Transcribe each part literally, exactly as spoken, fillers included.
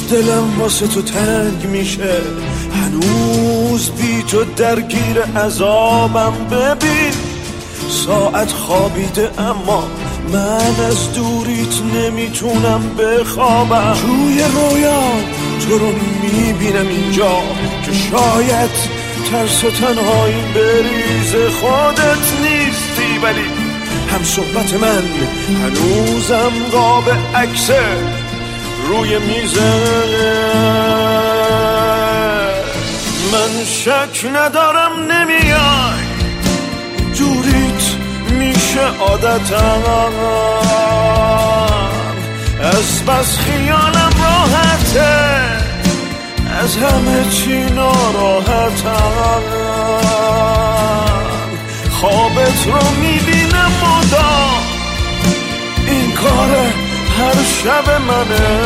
دلم واسه تو تنگ میشه، هنوز بی تو درگیر عذابم. ببین ساعت خوابیده اما من از دوریت نمیتونم بخوابم. توی رویام تو رو میبینم اینجا که شاید ترس و تنهایی بریز خودت نیستی، ولی هم صحبت من هنوزم قاب عکسه روی میزه. من شک ندارم نمیای، دوریت میشه عادتم، از بس خیالم راحته، از همه چی ناراحتم. خوابت رو میبینم مدام، این کار هر شب منه.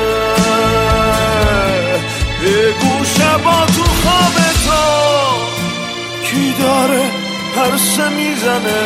بگو شبا تو خوابتو کی داره پرسه میزنه.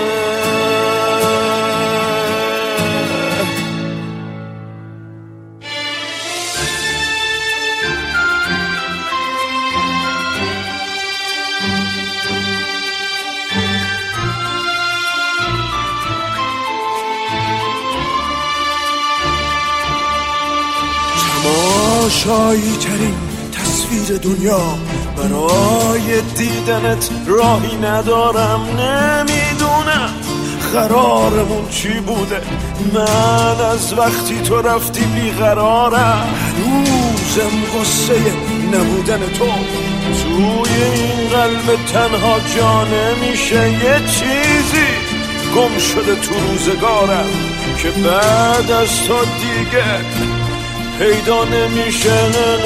تماشایی ترین تصویر دنیا، برای دیدنت راهی ندارم. نمیدونم قرارمون چی بوده، من از وقتی تو رفتی بیقرارم. هنوزم قصه نبودن تو توی این قلب تنها جا نمیشه. یه چیزی گم شده تو روزگارم که بعد از تو دیگه پیدا نمیشه.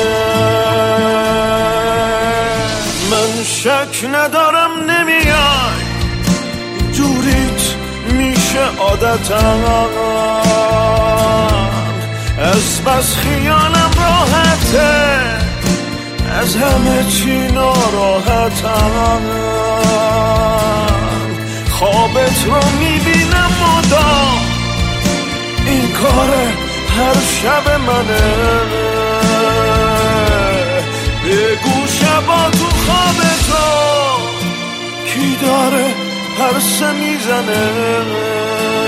من شک ندارم نمیای، دوریت میشه عادتم، از بس خیالم راحته، از همه چی ناراحتم. خوابت رو میبینم مدام، این کاره هر شب منه. بگو شبا تو خوابتو کی داره پرسه میزنه.